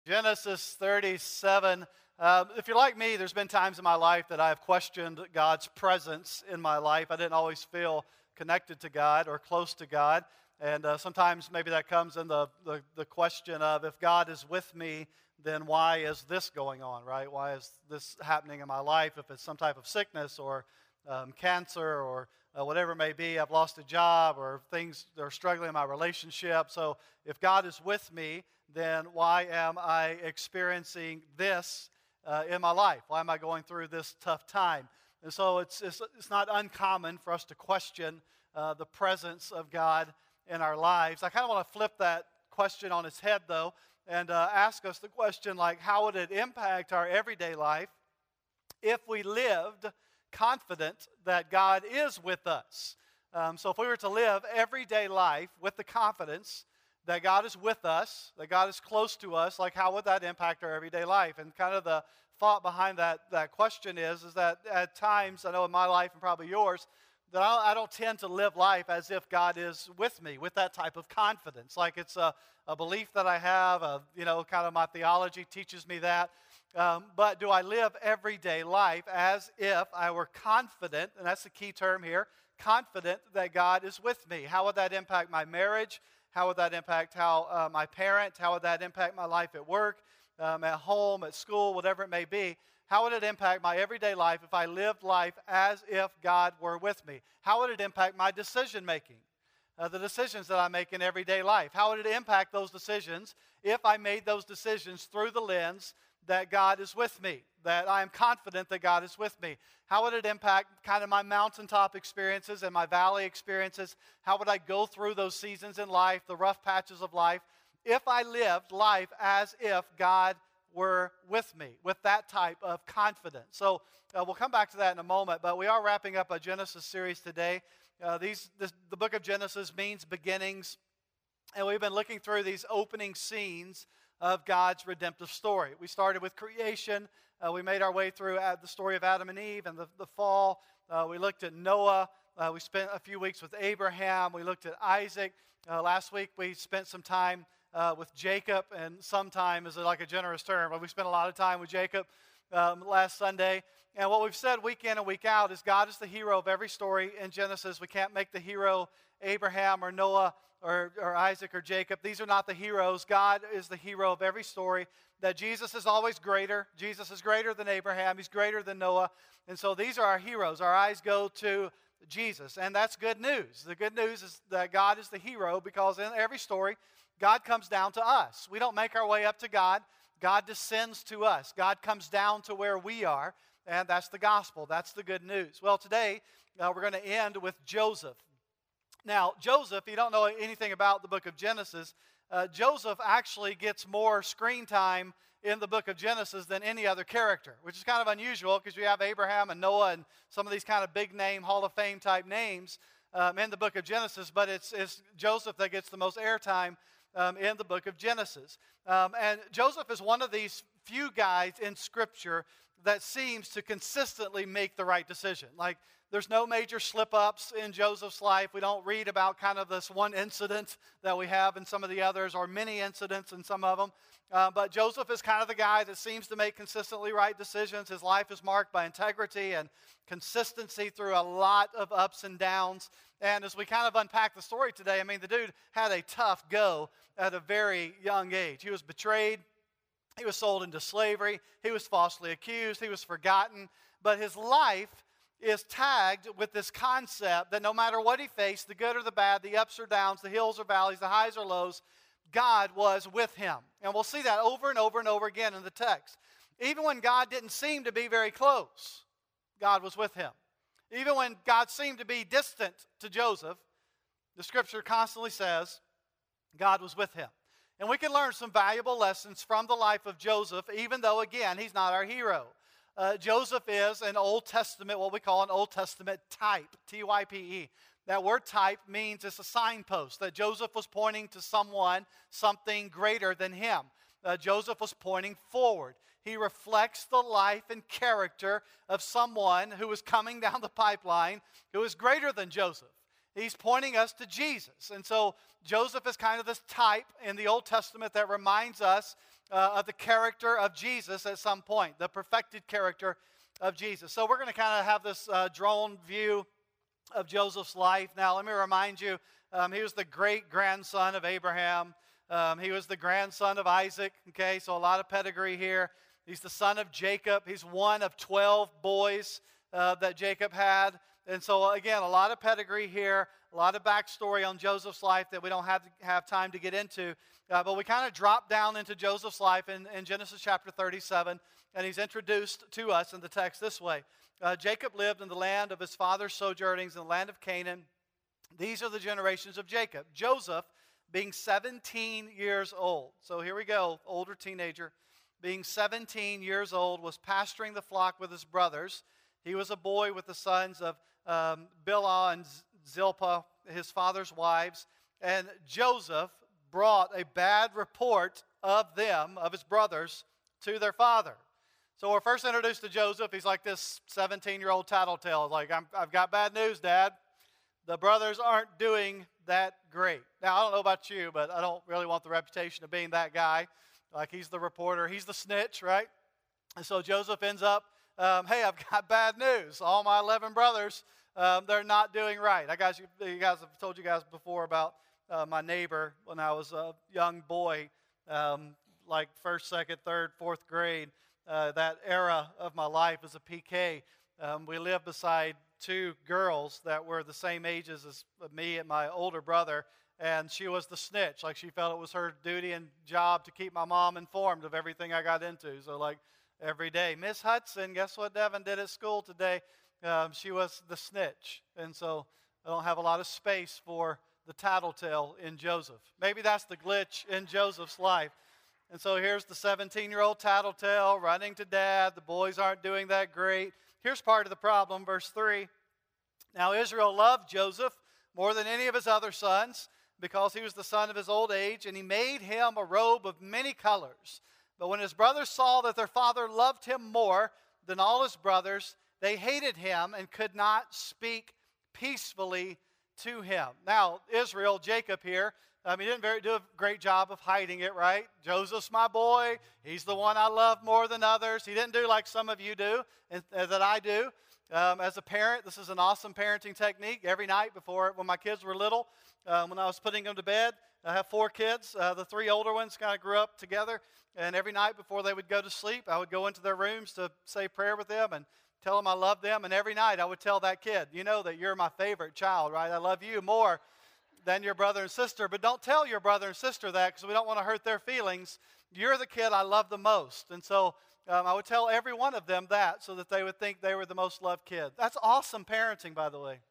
Genesis 37. If you're like me, there's been times in my life that I've questioned God's presence in my life. I didn't always feel connected to God or close to God. And sometimes maybe that comes in the question of, if God is with me, then why is this going on, right? Why is this happening in my life? If it's some type of sickness or cancer or whatever it may be, I've lost a job or things that are struggling in my relationship. So if God is with me, then why am I experiencing this in my life? Why am I going through this tough time? And so it's not uncommon for us to question the presence of God in our lives. I kind of want to flip that question on its head, though, and ask us the question, like, how would it impact our everyday life if we lived confident that God is with us? So if we were to live everyday life with the confidence that God is with us, that God is close to us, like, how would that impact our everyday life? And kind of the thought behind that question is that at times, I know in my life and probably yours, that I don't tend to live life as if God is with me with that type of confidence. Like, it's a belief that I have, kind of my theology teaches me that. But do I live everyday life as if I were confident, and that's the key term here, confident that God is with me? How would that impact my marriage? How would that impact how my parent? How would that impact my life at work, at home, at school, whatever it may be? How would it impact my everyday life if I lived life as if God were with me? How would it impact my decision making? The decisions that I make in everyday life. How would it impact those decisions if I made those decisions through the lens that God is with me, that I am confident that God is with me? How would it impact kind of my mountaintop experiences and my valley experiences? How would I go through those seasons in life, the rough patches of life, if I lived life as if God were with me, with that type of confidence? So we'll come back to that in a moment, but we are wrapping up a Genesis series today. The book of Genesis means beginnings, and we've been looking through these opening scenes of God's redemptive story. We started with creation. We made our way through the story of Adam and Eve and the fall. We looked at Noah. We spent a few weeks with Abraham. We looked at Isaac. Last week we spent some time with Jacob, and sometime is like a generous term, but we spent a lot of time with Jacob last Sunday. And what we've said week in and week out is God is the hero of every story in Genesis. We can't make the hero Abraham or Noah or Isaac or Jacob. These are not the heroes. God is the hero of every story. That Jesus is always greater. Jesus is greater than Abraham. He's greater than Noah. And so these are our heroes. Our eyes go to Jesus, and that's good news. The good news is that God is the hero, because in every story, God comes down to us. We don't make our way up to God. God descends to us. God comes down to where we are, and that's the gospel. That's the good news. Well, today we're going to end with Joseph. Now, Joseph, if you don't know anything about the book of Genesis, Joseph actually gets more screen time in the book of Genesis than any other character, which is kind of unusual because you have Abraham and Noah and some of these kind of big name, Hall of Fame type names in the book of Genesis, but it's Joseph that gets the most airtime in the book of Genesis. And Joseph is one of these few guys in Scripture that seems to consistently make the right decision. Like, there's no major slip-ups in Joseph's life. We don't read about kind of this one incident that we have in some of the others, or many incidents in some of them. But Joseph is kind of the guy that seems to make consistently right decisions. His life is marked by integrity and consistency through a lot of ups and downs. And as we kind of unpack the story today, I mean, the dude had a tough go at a very young age. He was betrayed. He was sold into slavery. He was falsely accused. He was forgotten. But his life is tagged with this concept that no matter what he faced, the good or the bad, the ups or downs, the hills or valleys, the highs or lows, God was with him. And we'll see that over and over and over again in the text. Even when God didn't seem to be very close, God was with him. Even when God seemed to be distant to Joseph, the Scripture constantly says God was with him. And we can learn some valuable lessons from the life of Joseph, even though, again, he's not our hero. Joseph is an Old Testament, what we call an Old Testament type, T-Y-P-E. That word type means it's a signpost, that Joseph was pointing to someone, something greater than him. Joseph was pointing forward. He reflects the life and character of someone who is coming down the pipeline who is greater than Joseph. He's pointing us to Jesus. And so Joseph is kind of this type in the Old Testament that reminds us of the character of Jesus at some point, the perfected character of Jesus. So we're going to kind of have this drone view of Joseph's life. Now, let me remind you, he was the great-grandson of Abraham. He was the grandson of Isaac, okay, so a lot of pedigree here. He's the son of Jacob. He's one of 12 boys that Jacob had. And so, again, a lot of pedigree here, a lot of backstory on Joseph's life that we don't have time to get into. But we kind of drop down into Joseph's life in Genesis chapter 37, and he's introduced to us in the text this way. Jacob lived in the land of his father's sojournings in the land of Canaan. These are the generations of Jacob. Joseph, being 17 years old. So here we go, older teenager. Being 17 years old, was pasturing the flock with his brothers. He was a boy with the sons of Bilhah and Zilpah, his father's wives. And Joseph brought a bad report of them, of his brothers, to their father. So we're first introduced to Joseph. He's like this 17-year-old tattletale. Like, I've got bad news, Dad. The brothers aren't doing that great. Now, I don't know about you, but I don't really want the reputation of being that guy. Like, he's the reporter. He's the snitch, right? And so Joseph ends up, hey, I've got bad news. All my 11 brothers, they're not doing right. I've told you guys before about my neighbor when I was a young boy, like first, second, third, fourth grade. That era of my life as a PK, we lived beside two girls that were the same ages as me and my older brother, and she was the snitch. Like, she felt it was her duty and job to keep my mom informed of everything I got into. So, like, every day, Miss Hudson, guess what Devin did at school today? She was the snitch. And so I don't have a lot of space for the tattletale in Joseph. Maybe that's the glitch in Joseph's life. And so here's the 17-year-old tattletale running to Dad. The boys aren't doing that great. Here's part of the problem, verse 3. Now Israel loved Joseph more than any of his other sons, because he was the son of his old age, and he made him a robe of many colors. But when his brothers saw that their father loved him more than all his brothers, they hated him and could not speak peacefully to him. Now, Israel, Jacob here, he didn't do a great job of hiding it, right? Joseph's my boy. He's the one I love more than others. He didn't do like some of you do, and that I do. As a parent, this is an awesome parenting technique. Every night when my kids were little, when I was putting them to bed, I have 4 kids. The 3 older ones kind of grew up together. And every night before they would go to sleep, I would go into their rooms to say prayer with them and tell them I love them. And every night I would tell that kid, you know that you're my favorite child, right? I love you more than your brother and sister. But don't tell your brother and sister that, because we don't want to hurt their feelings. You're the kid I love the most. And so I would tell every one of them that, so that they would think they were the most loved kid. That's awesome parenting, by the way.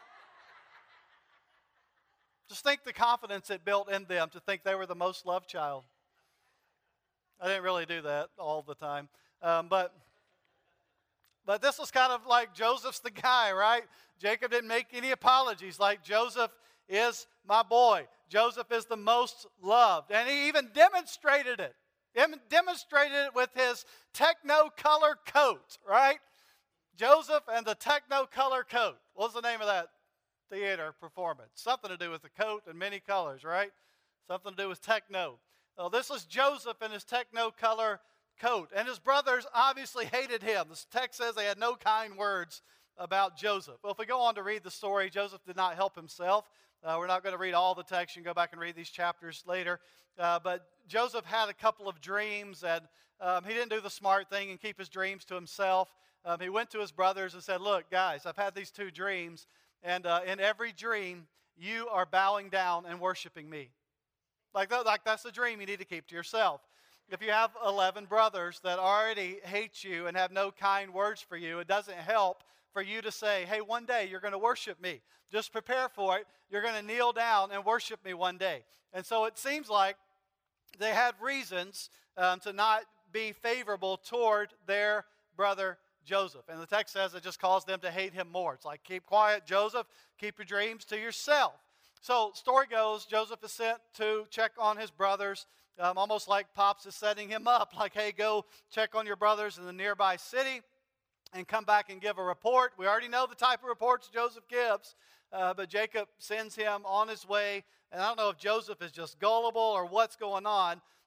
Just think the confidence it built in them to think they were the most loved child. I didn't really do that all the time. But this was kind of like Joseph's the guy, right? Jacob didn't make any apologies. Like, Joseph is my boy. Joseph is the most loved. And he even demonstrated it. He demonstrated it with his Technicolor coat, right? Joseph and the Technicolor coat. What's the name of that theater performance? Something to do with the coat and many colors, right? Something to do with techno. Well, this is Joseph in his Technicolor coat. And his brothers obviously hated him. This text says they had no kind words about Joseph. Well, if we go on to read the story, Joseph did not help himself. We're not going to read all the text. You can go back and read these chapters later. But Joseph had a couple of dreams, and he didn't do the smart thing and keep his dreams to himself. He went to his brothers and said, look, guys, I've had these 2 dreams, and in every dream, you are bowing down and worshiping me. Like that's a dream you need to keep to yourself. If you have 11 brothers that already hate you and have no kind words for you, it doesn't help for you to say, hey, one day you're going to worship me. Just prepare for it. You're going to kneel down and worship me one day. And so it seems like they had reasons to not be favorable toward their brother Joseph. And the text says it just caused them to hate him more. It's like, keep quiet, Joseph. Keep your dreams to yourself. So story goes, Joseph is sent to check on his brothers, almost like Pops is setting him up. Like, hey, go check on your brothers in the nearby city and come back and give a report. We already know the type of reports Joseph gives, but Jacob sends him on his way. And I don't know if Joseph is just gullible or what's going on,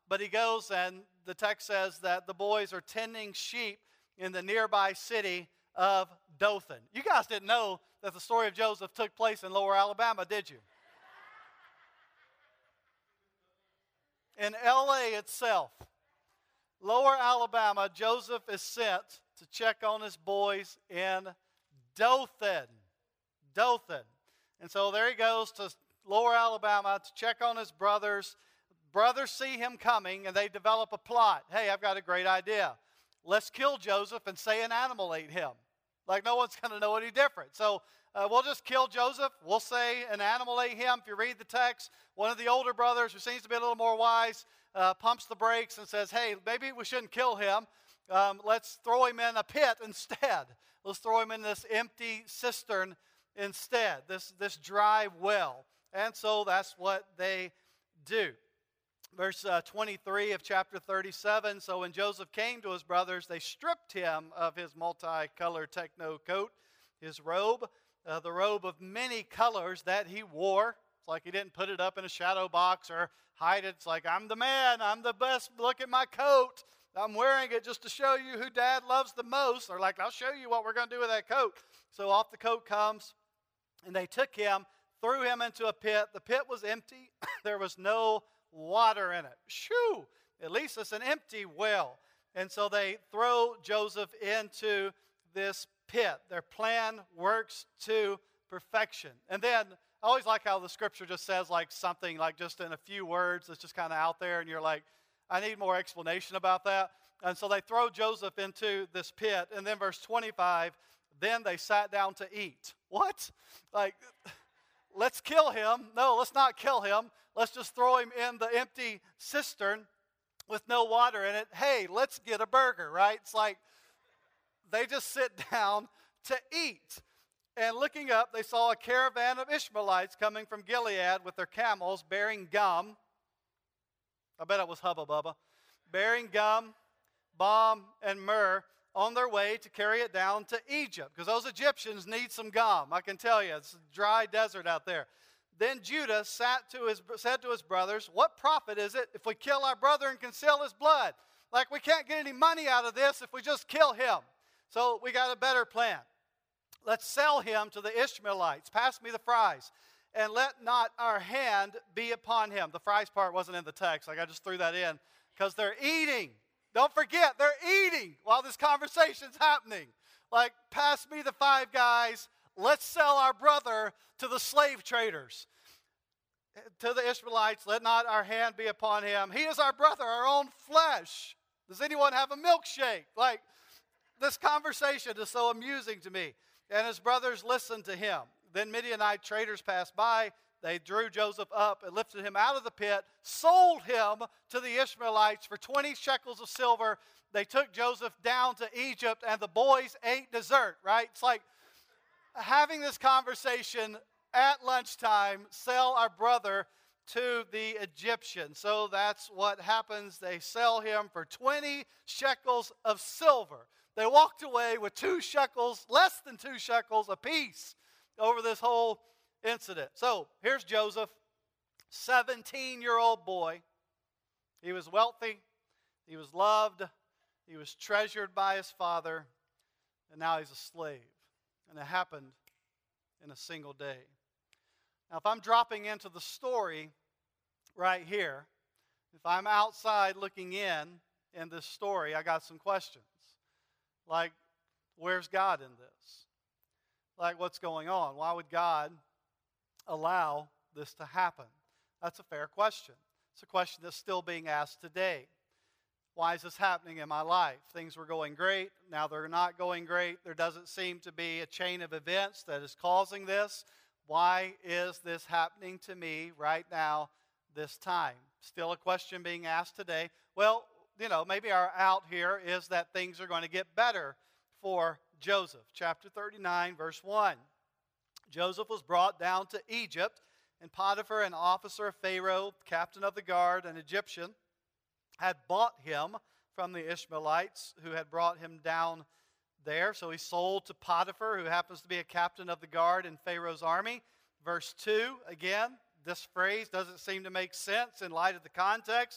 but he goes and the text says that the boys are tending sheep in the nearby city of Dothan. You guys didn't know that the story of Joseph took place in Lower Alabama, did you? In L.A. itself, Lower Alabama, Joseph is sent to check on his boys in Dothan. Dothan. And so there he goes to Lower Alabama to check on his brothers. Brothers see him coming and they develop a plot. Hey, I've got a great idea. Let's kill Joseph and say an animal ate him. Like no one's going to know any different. So we'll just kill Joseph. We'll say an animal ate him. If you read the text, one of the older brothers, who seems to be a little more wise, pumps the brakes and says, hey, maybe we shouldn't kill him. Let's throw him in a pit instead. Let's throw him in this empty cistern instead, this dry well. And so that's what they do. Verse 23 of chapter 37, so when Joseph came to his brothers, they stripped him of his multicolored techno coat, his robe, the robe of many colors that he wore. It's like he didn't put it up in a shadow box or hide it. It's like, I'm the man, I'm the best, look at my coat. I'm wearing it just to show you who Dad loves the most. They're like, I'll show you what we're going to do with that coat. So off the coat comes, and they took him, threw him into a pit. The pit was empty. There was no water in it. Shoo! At least it's an empty well. And so they throw Joseph into this pit. Their plan works to perfection. And then I always like how the scripture just says like something like just in a few words that's just kind of out there, and you're like, I need more explanation about that. And so they throw Joseph into this pit. And then verse 25, then they sat down to eat. What? Like, let's kill him. No, let's not kill him. Let's just throw him in the empty cistern with no water in it. Hey, let's get a burger, right? It's like they just sit down to eat. And looking up, they saw a caravan of Ishmaelites coming from Gilead with their camels bearing gum. I bet it was Hubba Bubba. Bearing gum, balm, and myrrh on their way to carry it down to Egypt. Because those Egyptians need some gum. I can tell you, it's a dry desert out there. Then Judah said to his brothers, what profit is it if we kill our brother and conceal his blood? Like, we can't get any money out of this if we just kill him. So we got a better plan. Let's sell him to the Ishmaelites. Pass me the fries. And let not our hand be upon him. The fries part wasn't in the text. Like, I just threw that in because they're eating. Don't forget, they're eating while this conversation's happening. Like, pass me the five guys. Let's sell our brother to the slave traders. To the Ishmaelites, let not our hand be upon him. He is our brother, our own flesh. Does anyone have a milkshake? Like, this conversation is so amusing to me. And his brothers listened to him. Then Midianite traders passed by. They drew Joseph up and lifted him out of the pit, sold him to the Ishmaelites for 20 shekels of silver. They took Joseph down to Egypt, and the boys ate dessert, right? It's like having this conversation at lunchtime, sell our brother to the Egyptians. So that's what happens. They sell him for 20 shekels of silver. They walked away with 2 shekels, less than 2 shekels apiece over this whole incident. So here's Joseph, 17-year-old boy. He was wealthy. He was loved. He was treasured by his father. And now he's a slave. And it happened in a single day. Now, if I'm dropping into the story right here, if I'm outside looking in this story, I got some questions. Like, where's God in this? Like, what's going on? Why would God allow this to happen? That's a fair question. It's a question that's still being asked today. Why is this happening in my life? Things were going great. Now they're not going great. There doesn't seem to be a chain of events that is causing this. Why is this happening to me right now, this time? Still a question being asked today. Well, maybe our out here is that things are going to get better for Joseph. Chapter 39, verse 1. Joseph was brought down to Egypt, and Potiphar, an officer of Pharaoh, captain of the guard, an Egyptian, had bought him from the Ishmaelites who had brought him down there. So he sold to Potiphar, who happens to be a captain of the guard in Pharaoh's army. Verse 2, again, this phrase doesn't seem to make sense in light of the context.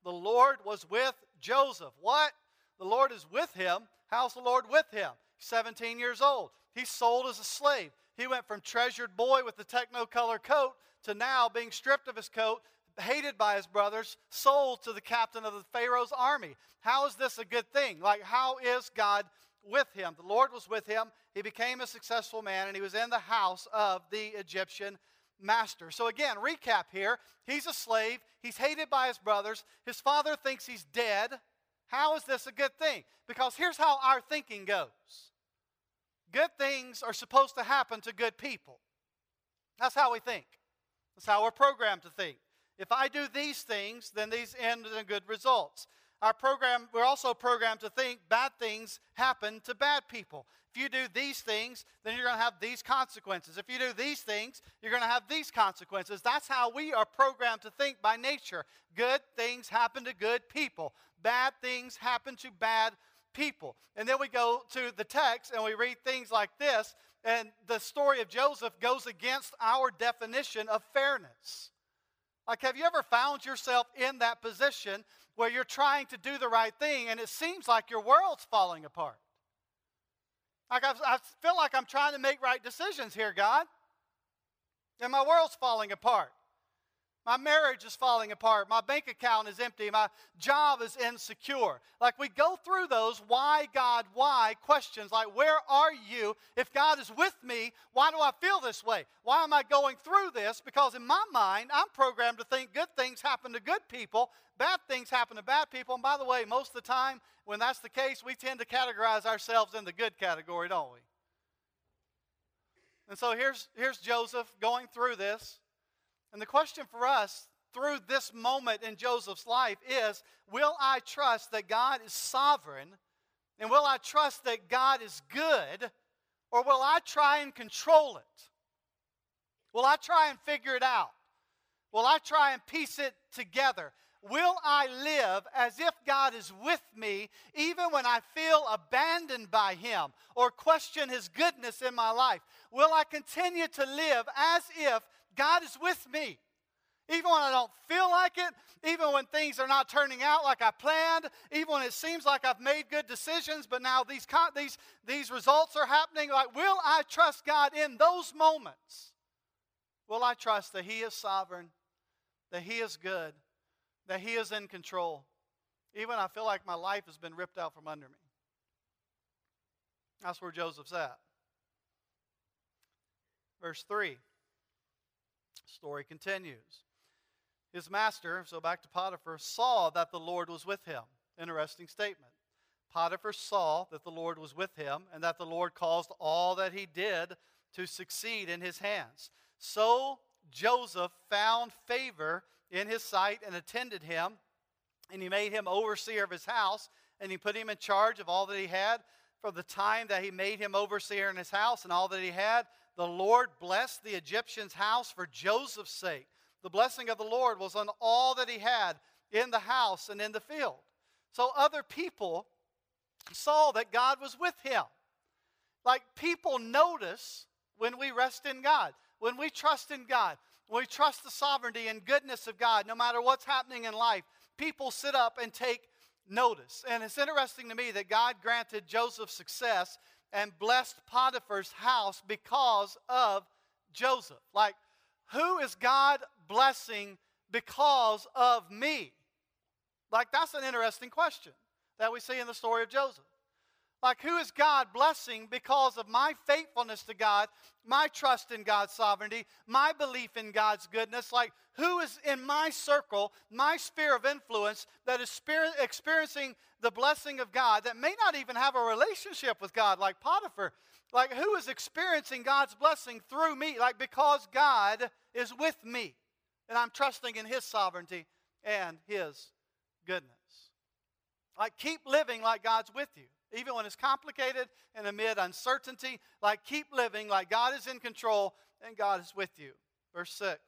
The Lord was with Joseph. What? The Lord is with him. How's the Lord with him? 17 years old. He's sold as a slave. He went from treasured boy with the technicolor coat to now being stripped of his coat, hated by his brothers, sold to the captain of the Pharaoh's army. How is this a good thing? Like, how is God with him? The Lord was with him. He became a successful man, and he was in the house of the Egyptian master. So again, recap here. He's a slave. He's hated by his brothers. His father thinks he's dead. How is this a good thing? Because here's how our thinking goes. Good things are supposed to happen to good people. That's how we think. That's how we're programmed to think. If I do these things, then these end in good results. We're also programmed to think bad things happen to bad people. If you do these things, then you're going to have these consequences. If you do these things, you're going to have these consequences. That's how we are programmed to think by nature. Good things happen to good people. Bad things happen to bad people. And then we go to the text and we read things like this, and the story of Joseph goes against our definition of fairness. Like, have you ever found yourself in that position where you're trying to do the right thing and it seems like your world's falling apart? Like, I feel like I'm trying to make right decisions here, God, and my world's falling apart. My marriage is falling apart. My bank account is empty. My job is insecure. Like, we go through those why, God, why questions. Like, where are you? If God is with me, why do I feel this way? Why am I going through this? Because in my mind, I'm programmed to think good things happen to good people, bad things happen to bad people. And by the way, most of the time, when that's the case, we tend to categorize ourselves in the good category, don't we? And so here's Joseph going through this. And the question for us through this moment in Joseph's life is, will I trust that God is sovereign, and will I trust that God is good, or will I try and control it? Will I try and figure it out? Will I try and piece it together? Will I live as if God is with me even when I feel abandoned by Him or question His goodness in my life? Will I continue to live as if God is with me? Even when I don't feel like it, even when things are not turning out like I planned, even when it seems like I've made good decisions, but now these results are happening. Like, will I trust God in those moments? Will I trust that He is sovereign, that He is good, that He is in control, even when I feel like my life has been ripped out from under me? That's where Joseph's at. Verse 3. Story continues. His master, so back to Potiphar, saw that the Lord was with him. Interesting statement. Potiphar saw that the Lord was with him and that the Lord caused all that he did to succeed in his hands. So Joseph found favor in his sight and attended him, and he made him overseer of his house, and he put him in charge of all that he had. For the time that he made him overseer in his house and all that he had, the Lord blessed the Egyptian's house for Joseph's sake. The blessing of the Lord was on all that he had in the house and in the field. So other people saw that God was with him. Like, people notice when we rest in God, when we trust in God, when we trust the sovereignty and goodness of God, no matter what's happening in life, people sit up and take notice. And it's interesting to me that God granted Joseph success and blessed Potiphar's house because of Joseph. Like, who is God blessing because of me? Like, that's an interesting question that we see in the story of Joseph. Like, who is God blessing because of my faithfulness to God, my trust in God's sovereignty, my belief in God's goodness? Like, who is in my circle, my sphere of influence, that is experiencing the blessing of God, that may not even have a relationship with God, like Potiphar? Like, who is experiencing God's blessing through me? Like, because God is with me, and I'm trusting in His sovereignty and His goodness. Like, keep living like God's with you. Even when it's complicated and amid uncertainty, like, keep living like God is in control and God is with you. Verse 6.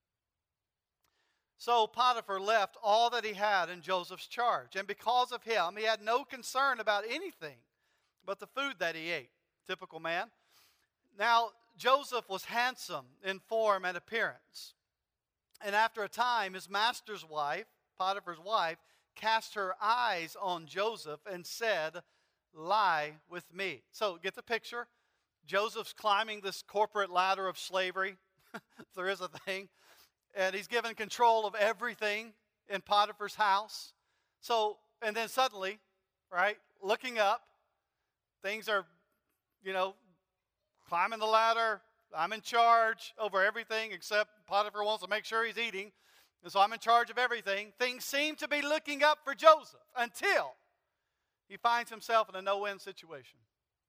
So Potiphar left all that he had in Joseph's charge, and because of him, he had no concern about anything but the food that he ate. Typical man. Now, Joseph was handsome in form and appearance. And after a time, his master's wife, Potiphar's wife, cast her eyes on Joseph and said, "Lie with me." So get the picture. Joseph's climbing this corporate ladder of slavery, if there is a thing, and he's given control of everything in Potiphar's house. So, and then suddenly, right, looking up, things are, climbing the ladder. I'm in charge over everything except Potiphar wants to make sure he's eating. And so I'm in charge of everything. Things seem to be looking up for Joseph until he finds himself in a no-win situation.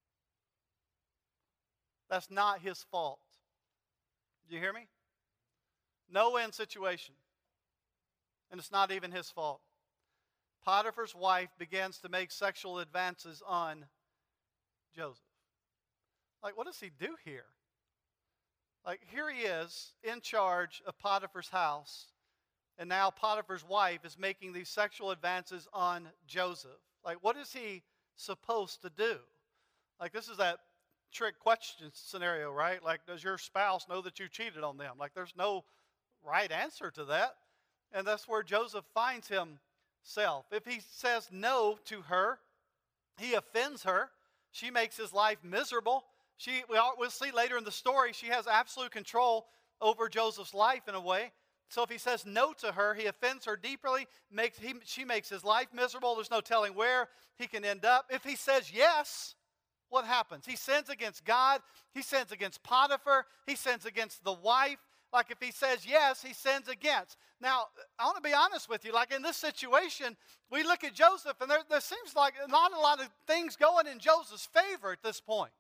That's not his fault. Do you hear me? No-win situation. And it's not even his fault. Potiphar's wife begins to make sexual advances on Joseph. Like, what does he do here? Like, here he is in charge of Potiphar's house, and now Potiphar's wife is making these sexual advances on Joseph. Like, what is he supposed to do? Like, this is that trick question scenario, right? Like, does your spouse know that you cheated on them? Like, there's no right answer to that. And that's where Joseph finds himself. If he says no to her, he offends her. She makes his life miserable. We'll see later in the story, she has absolute control over Joseph's life in a way. So if he says no to her, he offends her deeply. She makes his life miserable. There's no telling where he can end up. If he says yes, what happens? He sins against God. He sins against Potiphar. He sins against the wife. Like if he says yes, he sins against. Now, I want to be honest with you. Like in this situation, we look at Joseph, and there seems like not a lot of things going in Joseph's favor at this point.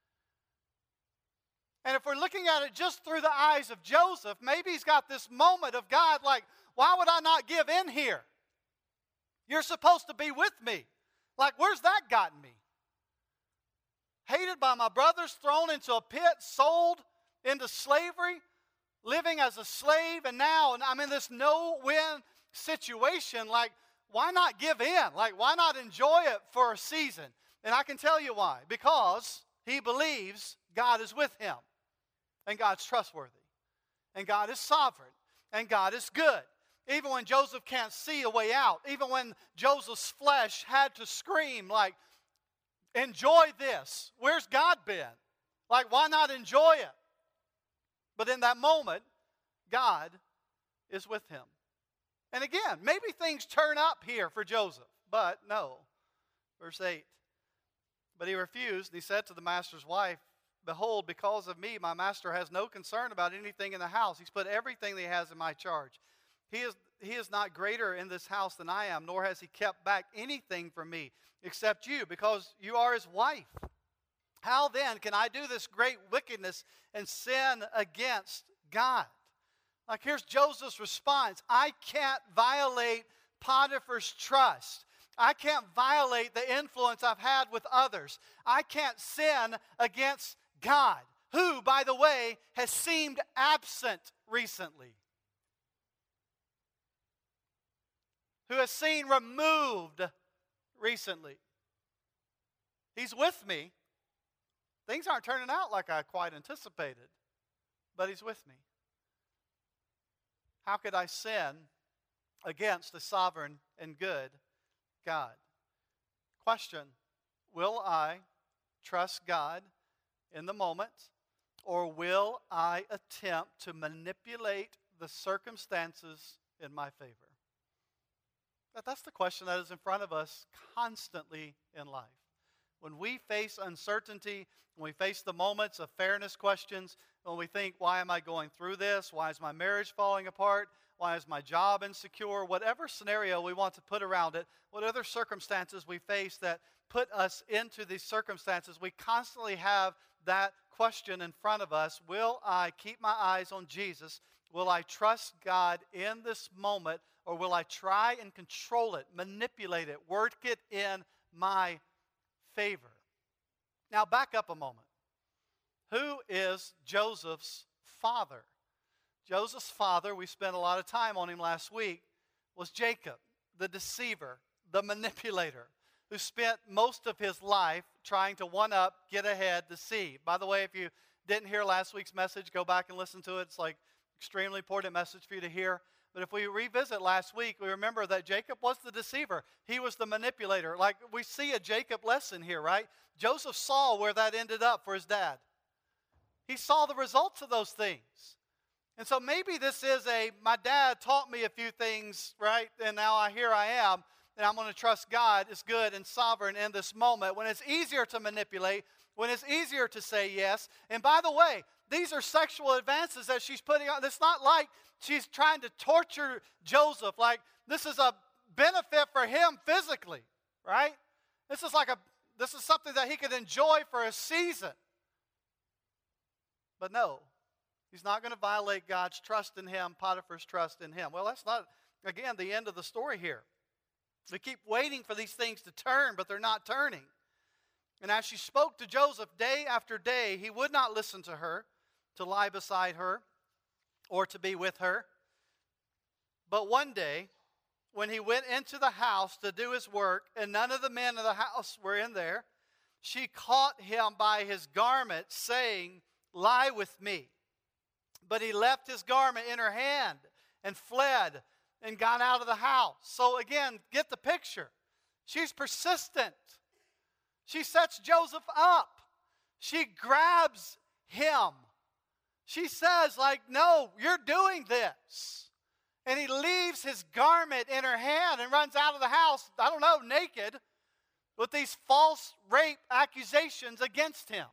And if we're looking at it just through the eyes of Joseph, maybe he's got this moment of God like, why would I not give in here? You're supposed to be with me. Like, where's that gotten me? Hated by my brothers, thrown into a pit, sold into slavery, living as a slave, and now I'm in this no-win situation. Like, why not give in? Like, why not enjoy it for a season? And I can tell you why. Because he believes God is with him. And God's trustworthy. And God is sovereign. And God is good. Even when Joseph can't see a way out. Even when Joseph's flesh had to scream like, enjoy this. Where's God been? Like, why not enjoy it? But in that moment, God is with him. And again, maybe things turn up here for Joseph. But no. Verse 8. But he refused, and he said to the master's wife, "Behold, because of me, my master has no concern about anything in the house. He's put everything that he has in my charge. He is not greater in this house than I am, nor has he kept back anything from me, except you, because you are his wife. How then can I do this great wickedness and sin against God?" Like, here's Joseph's response. I can't violate Potiphar's trust. I can't violate the influence I've had with others. I can't sin against God, who, by the way, has seemed absent recently, who has seemed removed recently. He's with me. Things aren't turning out like I quite anticipated, but he's with me. How could I sin against the sovereign and good God? Question: will I trust God in the moment, or will I attempt to manipulate the circumstances in my favor? That's the question that is in front of us constantly in life. When we face uncertainty, when we face the moments of fairness questions, when we think, why am I going through this? Why is my marriage falling apart? Why is my job insecure? Whatever scenario we want to put around it, what other circumstances we face that put us into these circumstances, we constantly have that question in front of us. Will I keep my eyes on Jesus? Will I trust God in this moment? Or will I try and control it, manipulate it, work it in my favor? Now back up a moment. Who is Joseph's father? Joseph's father, we spent a lot of time on him last week, was Jacob, the deceiver, the manipulator, who spent most of his life trying to one-up, get ahead, deceive. By the way, if you didn't hear last week's message, go back and listen to it. It's like extremely important message for you to hear. But if we revisit last week, we remember that Jacob was the deceiver. He was the manipulator. Like we see a Jacob lesson here, right? Joseph saw where that ended up for his dad. He saw the results of those things. And so maybe this is my dad taught me a few things, right? And now here I am, and I'm going to trust God is good and sovereign in this moment when it's easier to manipulate, when it's easier to say yes. And by the way, these are sexual advances that she's putting on. It's not like she's trying to torture Joseph. Like this is a benefit for him physically, right? This is something that he could enjoy for a season. But no, he's not going to violate God's trust in him, Potiphar's trust in him. Well, that's not, again, the end of the story here. We keep waiting for these things to turn, but they're not turning. And as she spoke to Joseph day after day, he would not listen to her, to lie beside her, or to be with her. But one day, when he went into the house to do his work, and none of the men of the house were in there, she caught him by his garment, saying, "Lie with me." But he left his garment in her hand and fled and got out of the house. So again, get the picture. She's persistent. She sets Joseph up. She grabs him. She says, no, you're doing this. And he leaves his garment in her hand and runs out of the house, naked, with these false rape accusations against him.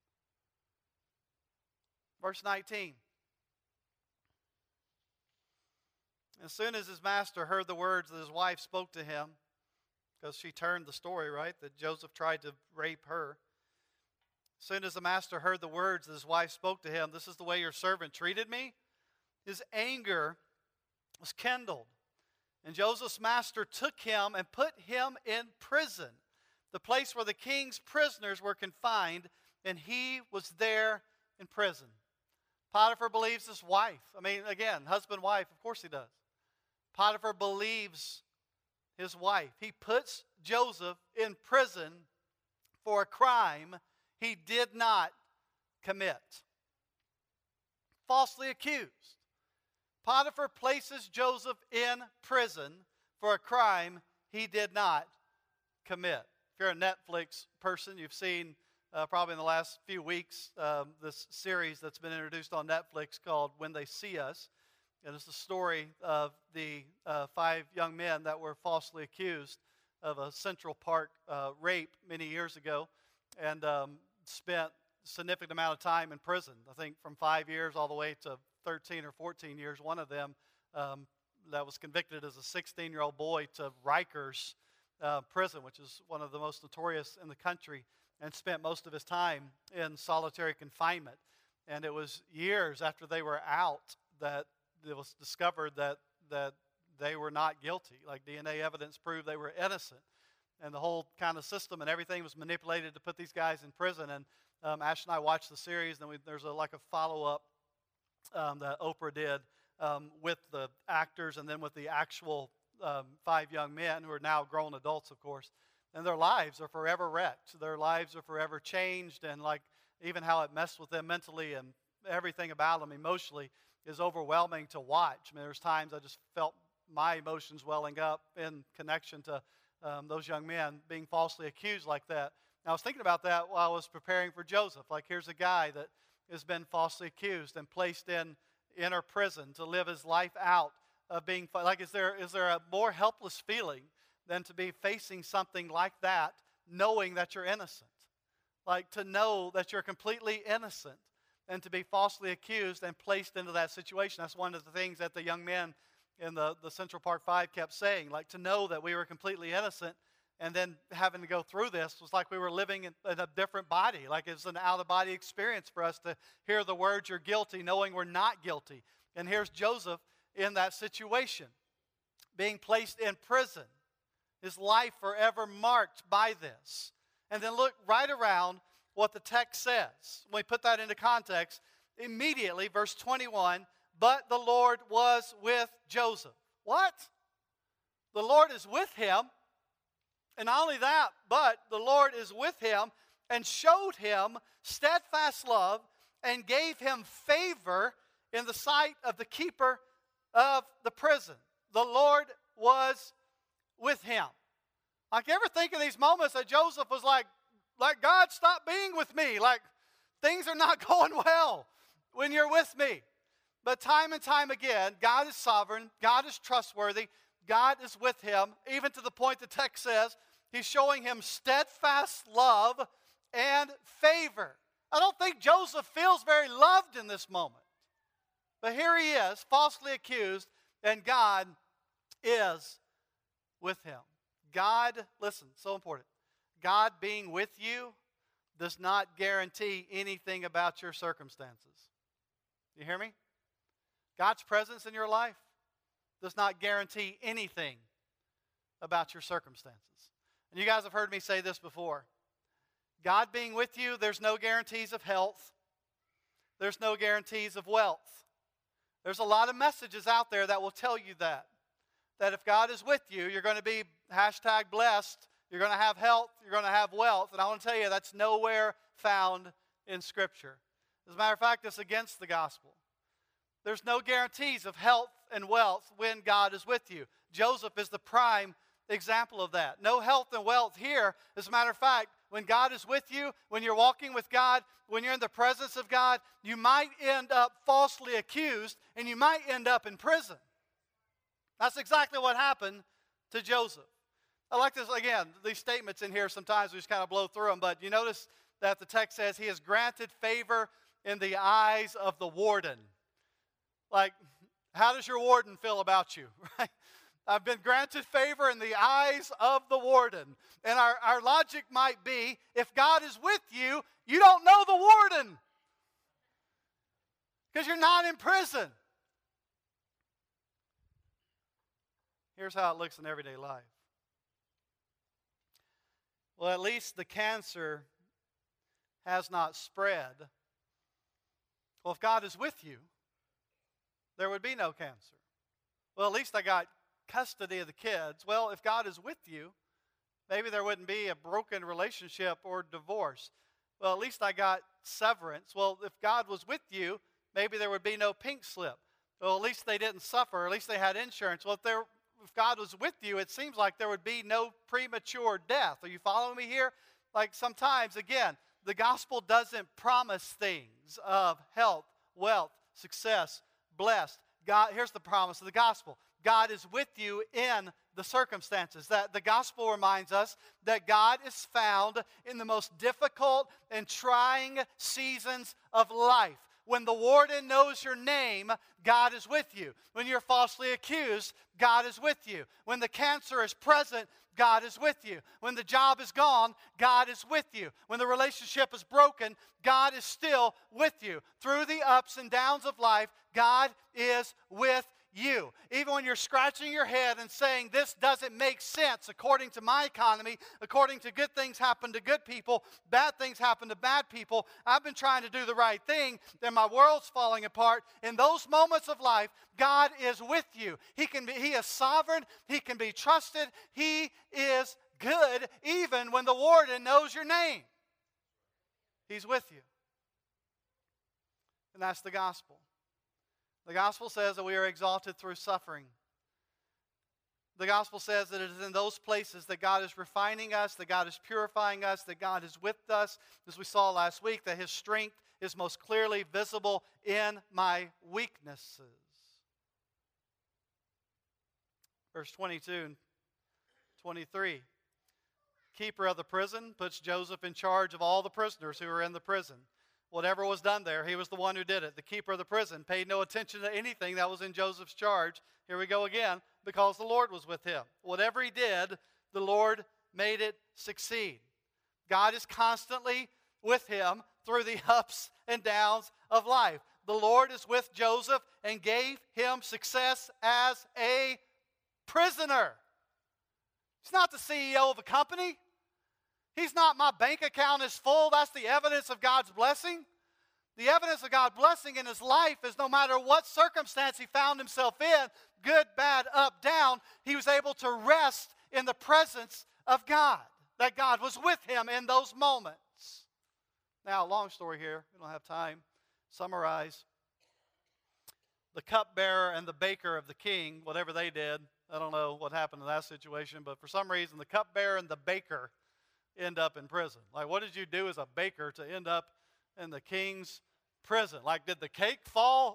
Verse 19. As soon as his master heard the words that his wife spoke to him, because she turned the story, right, that Joseph tried to rape her. As soon as the master heard the words that his wife spoke to him, "This is the way your servant treated me," his anger was kindled. And Joseph's master took him and put him in prison, the place where the king's prisoners were confined, and he was there in prison. Potiphar believes his wife. Again, husband, wife, of course he does. Potiphar believes his wife. He puts Joseph in prison for a crime he did not commit. Falsely accused. Potiphar places Joseph in prison for a crime he did not commit. If you're a Netflix person, you've seen probably in the last few weeks this series that's been introduced on Netflix called When They See Us. And it's the story of the 5 young men that were falsely accused of a Central Park rape many years ago and spent a significant amount of time in prison. I think from 5 years all the way to 13 or 14 years. One of them that was convicted as a 16-year-old boy to Rikers prison, which is one of the most notorious in the country, and spent most of his time in solitary confinement. And it was years after they were out that it was discovered that they were not guilty. Like DNA evidence proved they were innocent. And the whole kind of system and everything was manipulated to put these guys in prison. And Ash and I watched the series, and there's a follow-up that Oprah did with the actors and then with the actual 5 young men who are now grown adults, of course. And their lives are forever wrecked. Their lives are forever changed, and even how it messed with them mentally and everything about them emotionally is overwhelming to watch. There's times I just felt my emotions welling up in connection to those young men being falsely accused like that. And I was thinking about that while I was preparing for Joseph. Here's a guy that has been falsely accused and placed in inner prison to live his life out of being, is there a more helpless feeling than to be facing something like that, knowing that you're innocent? To know that you're completely innocent and to be falsely accused and placed into that situation. That's one of the things that the young men in the Central Park 5 kept saying. To know that we were completely innocent and then having to go through this was like we were living in a different body. It's an out-of-body experience for us to hear the words, "You're guilty," knowing we're not guilty. And here's Joseph in that situation, being placed in prison. His life forever marked by this. And then look right around what the text says. When we put that into context, immediately, verse 21, "But the Lord was with Joseph." What? The Lord is with him. And not only that, but the Lord is with him and showed him steadfast love and gave him favor in the sight of the keeper of the prison. The Lord was with him. Like, you ever think of these moments that Joseph was like, God, stop being with me. Like, things are not going well when you're with me. But time and time again, God is sovereign. God is trustworthy. God is with him, even to the point the text says he's showing him steadfast love and favor. I don't think Joseph feels very loved in this moment. But here he is, falsely accused, and God is with him. God, listen, so important. God being with you does not guarantee anything about your circumstances. You hear me? God's presence in your life does not guarantee anything about your circumstances. And you guys have heard me say this before. God being with you, there's no guarantees of health. There's no guarantees of wealth. There's a lot of messages out there that will tell you that. That if God is with you, you're going to be #blessed, you're going to have health, you're going to have wealth. And I want to tell you, that's nowhere found in Scripture. As a matter of fact, it's against the gospel. There's no guarantees of health and wealth when God is with you. Joseph is the prime example of that. No health and wealth here. As a matter of fact, when God is with you, when you're walking with God, when you're in the presence of God, you might end up falsely accused and you might end up in prison. That's exactly what happened to Joseph. I like this, again, these statements in here, sometimes we just kind of blow through them, but you notice that the text says he has granted favor in the eyes of the warden. Like, how does your warden feel about you, right? I've been granted favor in the eyes of the warden. And our logic might be, if God is with you, you don't know the warden. Because you're not in prison. Here's how it looks in everyday life. Well, at least the cancer has not spread. Well, if God is with you, there would be no cancer. Well, at least I got custody of the kids. Well, if God is with you, maybe there wouldn't be a broken relationship or divorce. Well, at least I got severance. Well, if God was with you, maybe there would be no pink slip. Well, at least they didn't suffer. At least they had insurance. Well, if God was with you, it seems like there would be no premature death. Are you following me here? Like, sometimes, again, the gospel doesn't promise things of health, wealth, success, blessed. God, here's the promise of the gospel. God is with you in the circumstances. That the gospel reminds us that God is found in the most difficult and trying seasons of life. When the warden knows your name, God is with you. When you're falsely accused, God is with you. When the cancer is present, God is with you. When the job is gone, God is with you. When the relationship is broken, God is still with you. Through the ups and downs of life, God is with you. Even when you're scratching your head and saying, this doesn't make sense according to my economy, according to good things happen to good people, bad things happen to bad people. I've been trying to do the right thing, then my world's falling apart. In those moments of life, God is with you. He is sovereign. He can be trusted. He is good even when the warden knows your name. He's with you. And that's the gospel. The gospel says that we are exalted through suffering. The gospel says that it is in those places that God is refining us, that God is purifying us, that God is with us. As we saw last week, that His strength is most clearly visible in my weaknesses. Verse 22 and 23. Keeper of the prison puts Joseph in charge of all the prisoners who were in the prison. Whatever was done there, he was the one who did it. The keeper of the prison paid no attention to anything that was in Joseph's charge. Here we go again, because the Lord was with him. Whatever he did, the Lord made it succeed. God is constantly with him through the ups and downs of life. The Lord is with Joseph and gave him success as a prisoner. He's not the CEO of a company. He's not, my bank account is full. That's the evidence of God's blessing. The evidence of God's blessing in his life is no matter what circumstance he found himself in, good, bad, up, down, he was able to rest in the presence of God, that God was with him in those moments. Now, long story here. We don't have time. Summarize. the cupbearer and the baker of the king, whatever they did. I don't know what happened in that situation, but for some reason, the cupbearer and the baker end up in prison. Like, what did you do as a baker to end up in the king's prison? Like, did the cake fall?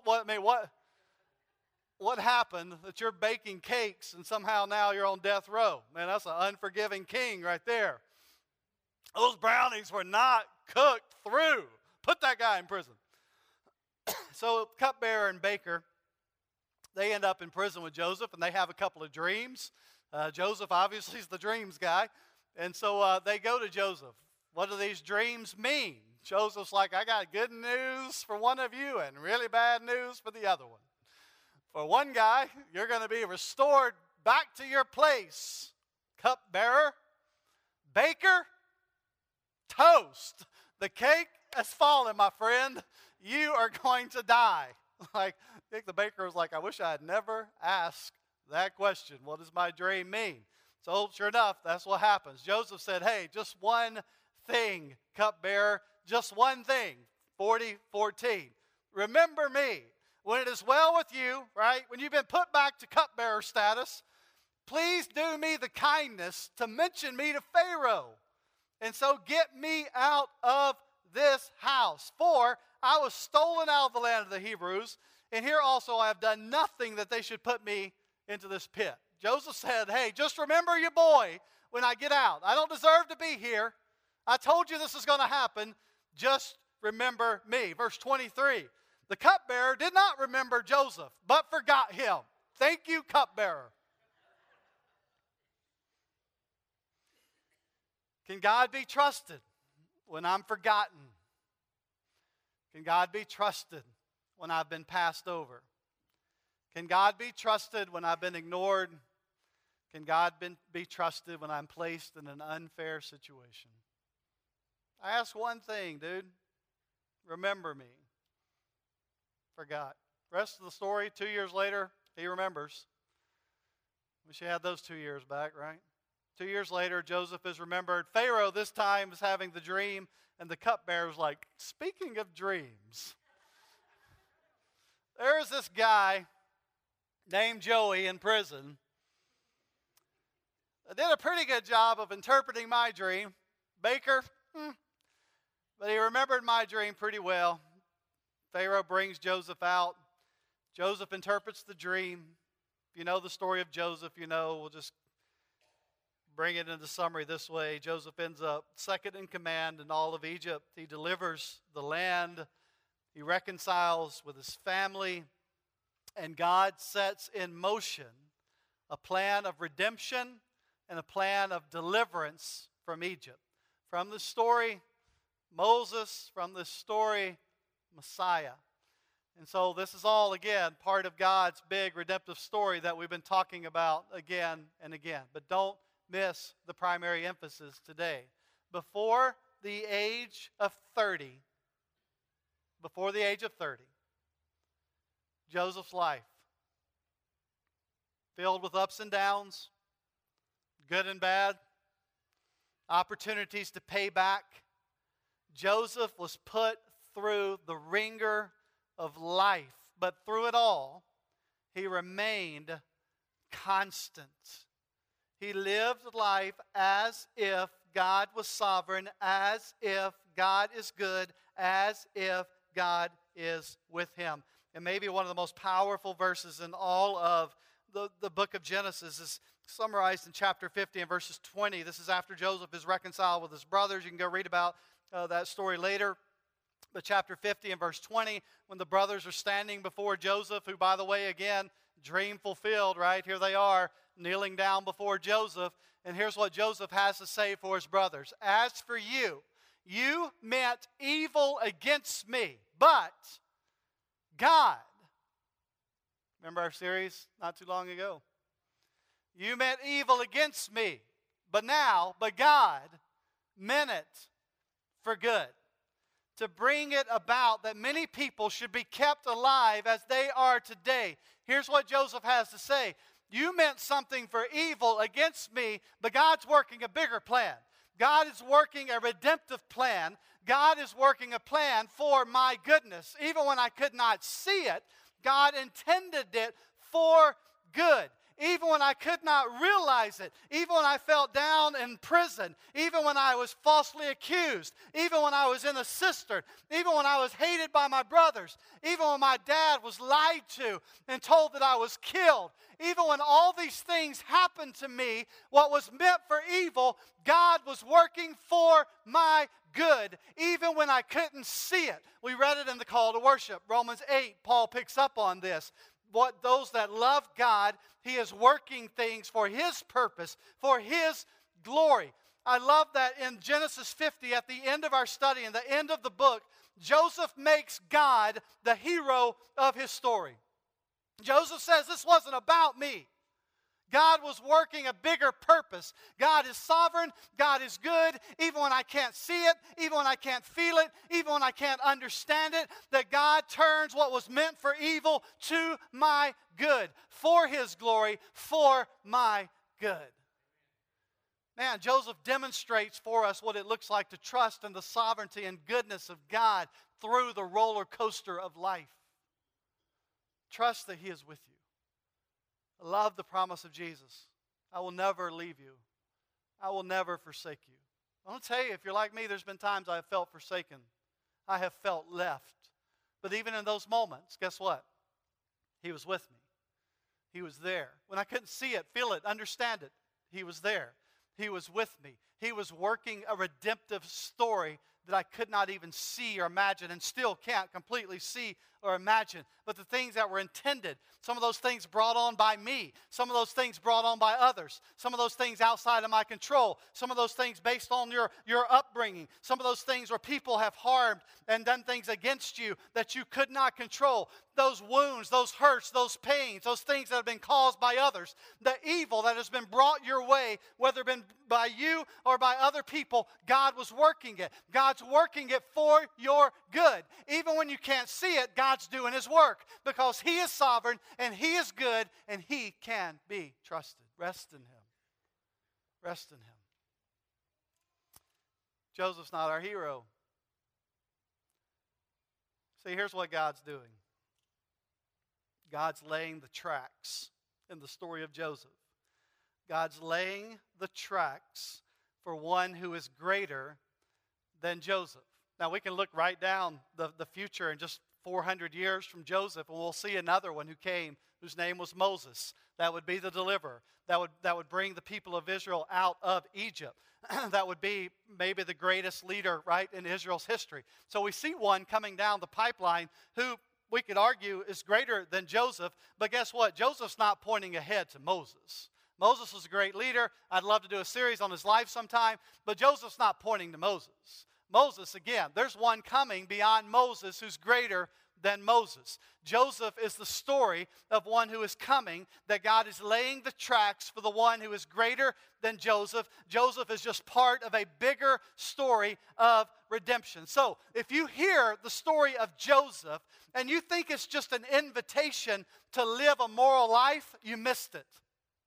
What happened that you're baking cakes and somehow now you're on death row? Man, that's an unforgiving king right there. Those brownies were not cooked through. Put that guy in prison. So cupbearer and baker, they end up in prison with Joseph, and they have a couple of dreams. Joseph obviously is the dreams guy. And so they go to Joseph. What do these dreams mean? Joseph's like, I got good news for one of you and really bad news for the other one. For one guy, you're going to be restored back to your place. Cupbearer, baker, toast. The cake has fallen, my friend. You are going to die. Like, I think the baker was like, I wish I had never asked that question. What does my dream mean? So sure enough, that's what happens. Joseph said, hey, just one thing, cupbearer, just one thing. 40:14. Remember me. When it is well with you, right, when you've been put back to cupbearer status, please do me the kindness to mention me to Pharaoh. And so get me out of this house. For I was stolen out of the land of the Hebrews, and here also I have done nothing that they should put me into this pit. Joseph said, hey, just remember your boy when I get out. I don't deserve to be here. I told you this is going to happen. Just remember me. Verse 23. The cupbearer did not remember Joseph, but forgot him. Thank you, cupbearer. Can God be trusted when I'm forgotten? Can God be trusted when I've been passed over? Can God be trusted when I've been ignored? Can God be trusted when I'm placed in an unfair situation? I ask one thing, dude. Remember me. Forgot. Rest of the story, 2 years later, he remembers. Wish he had those 2 years back, right? 2 years later, Joseph is remembered. Pharaoh this time is having the dream, and the cupbearer is like, speaking of dreams, there's this guy named Joey in prison that did a pretty good job of interpreting my dream. Baker, but he remembered my dream pretty well. Pharaoh brings Joseph out. Joseph interprets the dream. If you know the story of Joseph, you know, we'll just bring it into summary this way. Joseph ends up second in command in all of Egypt. He delivers the land. He reconciles with his family. And God sets in motion a plan of redemption and a plan of deliverance from Egypt. From this story, Moses, from this story, Messiah. And so this is all, again, part of God's big redemptive story that we've been talking about again and again. But don't miss the primary emphasis today. Before the age of 30, Joseph's life, filled with ups and downs, good and bad, opportunities to pay back. Joseph was put through the ringer of life, but through it all, he remained constant. He lived life as if God was sovereign, as if God is good, as if God is with him. And maybe one of the most powerful verses in all of the book of Genesis is summarized in chapter 50 and verses 20. This is after Joseph is reconciled with his brothers. You can go read about that story later. But chapter 50 and verse 20, when the brothers are standing before Joseph, who, by the way, again, dream fulfilled, right? Here they are, kneeling down before Joseph. And here's what Joseph has to say for his brothers. As for you, you meant evil against me, but God, remember our series not too long ago? You meant evil against me, but God meant it for good, to bring it about that many people should be kept alive as they are today. Here's what Joseph has to say. You meant something for evil against me, but God's working a bigger plan. God is working a redemptive plan. God is working a plan for my goodness. Even when I could not see it, God intended it for good. Even when I could not realize it, even when I felt down in prison, even when I was falsely accused, even when I was in a cistern, even when I was hated by my brothers, even when my dad was lied to and told that I was killed, even when all these things happened to me, what was meant for evil, God was working for my good, even when I couldn't see it. We read it in the call to worship. Romans 8, Paul picks up on this. Those that love God, He is working things for His purpose, for His glory. I love that in Genesis 50, at the end of our study, in the end of the book, Joseph makes God the hero of his story. Joseph says, this wasn't about me. God was working a bigger purpose. God is sovereign. God is good. Even when I can't see it, even when I can't feel it, even when I can't understand it, that God turns what was meant for evil to my good, for His glory, for my good. Man, Joseph demonstrates for us what it looks like to trust in the sovereignty and goodness of God through the roller coaster of life. Trust that He is with you. I love the promise of Jesus. I will never leave you. I will never forsake you. I want to tell you, if you're like me, there's been times I have felt forsaken. I have felt left. But even in those moments, guess what? He was with me. He was there. When I couldn't see it, feel it, understand it, He was there. He was with me. He was working a redemptive story that I could not even see or imagine, and still can't completely see or imagine. But the things that were intended, some of those things brought on by me, some of those things brought on by others, some of those things outside of my control, some of those things based on your upbringing, some of those things where people have harmed and done things against you that you could not control. Those wounds, those hurts, those pains, those things that have been caused by others, the evil that has been brought your way, whether it been by you or by other people, God was working it. God's working it for your good. Even when you can't see it, God's doing His work because He is sovereign and He is good and He can be trusted. Rest in Him. Rest in Him. Joseph's not our hero. See, here's what God's doing. God's laying the tracks in the story of Joseph. God's laying the tracks for one who is greater than Joseph. Now, we can look right down the future in just 400 years from Joseph, and we'll see another one who came, whose name was Moses. That would be the deliverer. That would bring the people of Israel out of Egypt. That would be maybe the greatest leader, right, in Israel's history. So we see one coming down the pipeline who we could argue is greater than Joseph, but guess what? Joseph's not pointing ahead to Moses. Moses was a great leader. I'd love to do a series on his life sometime, but Joseph's not pointing to Moses. Moses, again, there's one coming beyond Moses who's greater than Moses. Joseph is the story of one who is coming, that God is laying the tracks for the one who is greater than Joseph. Joseph is just part of a bigger story of redemption. So, if you hear the story of Joseph and you think it's just an invitation to live a moral life, you missed it.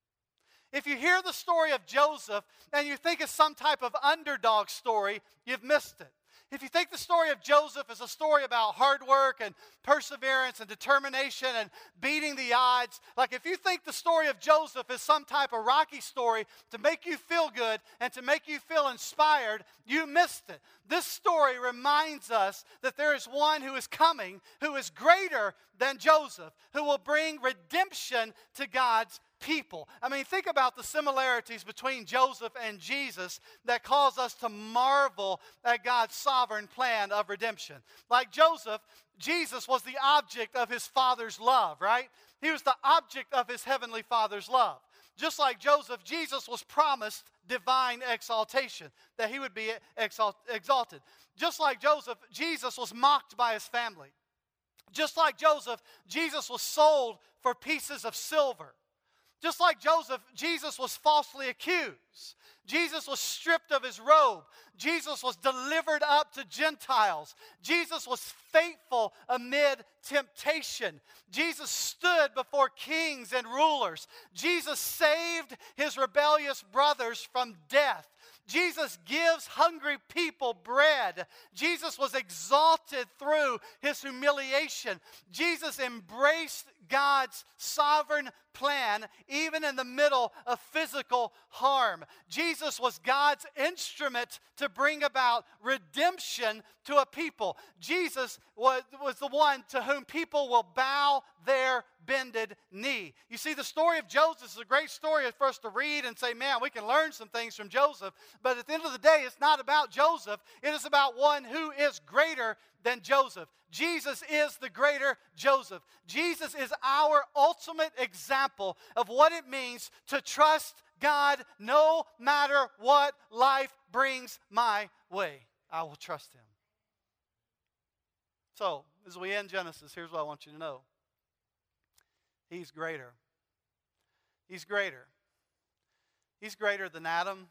If you hear the story of Joseph and you think it's some type of underdog story, you've missed it. If you think the story of Joseph is a story about hard work and perseverance and determination and beating the odds, like if you think the story of Joseph is some type of Rocky story to make you feel good and to make you feel inspired, you missed it. This story reminds us that there is one who is coming, who is greater than Joseph, who will bring redemption to God's people. I mean, think about the similarities between Joseph and Jesus that cause us to marvel at God's sovereign plan of redemption. Like Joseph, Jesus was the object of his Father's love, right? He was the object of his heavenly Father's love. Just like Joseph, Jesus was promised divine exaltation, that he would be exalted. Just like Joseph, Jesus was mocked by his family. Just like Joseph, Jesus was sold for pieces of silver. Just like Joseph, Jesus was falsely accused. Jesus was stripped of his robe. Jesus was delivered up to Gentiles. Jesus was faithful amid temptation. Jesus stood before kings and rulers. Jesus saved his rebellious brothers from death. Jesus gives hungry people bread. Jesus was exalted through his humiliation. Jesus embraced God's sovereign plan, even in the middle of physical harm. Jesus was God's instrument to bring about redemption to a people. Jesus was the one to whom people will bow their bended knee. You see, the story of Joseph is a great story for us to read and say, man, we can learn some things from Joseph. But at the end of the day, it's not about Joseph. It is about one who is greater than Joseph. Jesus is the greater Joseph. Jesus is our ultimate example of what it means to trust God no matter what life brings my way. I will trust him. So, as we end Genesis, here's what I want you to know. He's greater. He's greater. He's greater than Adam,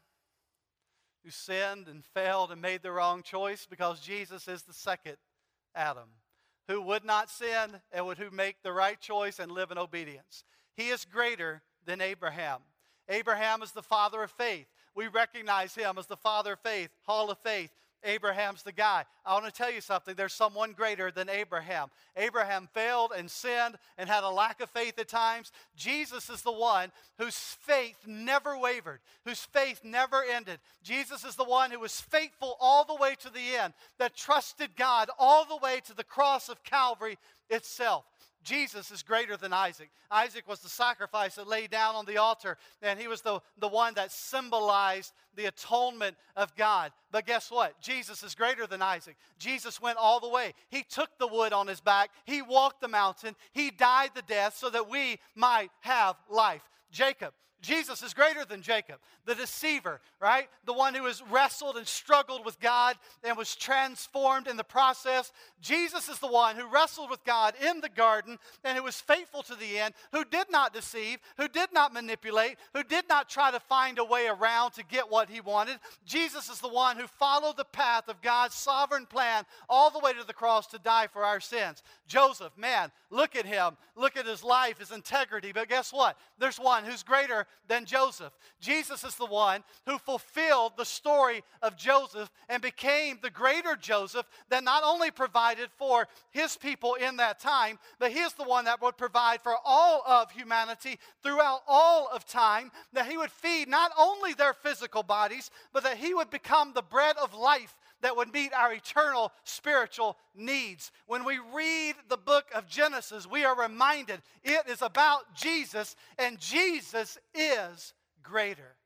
who sinned and failed and made the wrong choice, because Jesus is the second Adam, who would not sin and who make the right choice and live in obedience. He is greater than Abraham. Abraham is the father of faith. We recognize him as the father of faith, Hall of Faith. Abraham's the guy. I want to tell you something. There's someone greater than Abraham. Abraham failed and sinned and had a lack of faith at times. Jesus is the one whose faith never wavered, whose faith never ended. Jesus is the one who was faithful all the way to the end, that trusted God all the way to the cross of Calvary itself. Jesus is greater than Isaac. Isaac was the sacrifice that laid down on the altar, and he was the one that symbolized the atonement of God. But guess what? Jesus is greater than Isaac. Jesus went all the way. He took the wood on his back. He walked the mountain. He died the death so that we might have life. Jacob. Jesus is greater than Jacob, the deceiver, right? The one who has wrestled and struggled with God and was transformed in the process. Jesus is the one who wrestled with God in the garden and who was faithful to the end, who did not deceive, who did not manipulate, who did not try to find a way around to get what he wanted. Jesus is the one who followed the path of God's sovereign plan all the way to the cross to die for our sins. Joseph, man, look at him. Look at his life, his integrity. But guess what? There's one who's greater than Joseph. Jesus is the one who fulfilled the story of Joseph and became the greater Joseph that not only provided for his people in that time, but he is the one that would provide for all of humanity throughout all of time, that he would feed not only their physical bodies, but that he would become the bread of life that would meet our eternal spiritual needs. When we read the book of Genesis, we are reminded it is about Jesus, and Jesus is greater.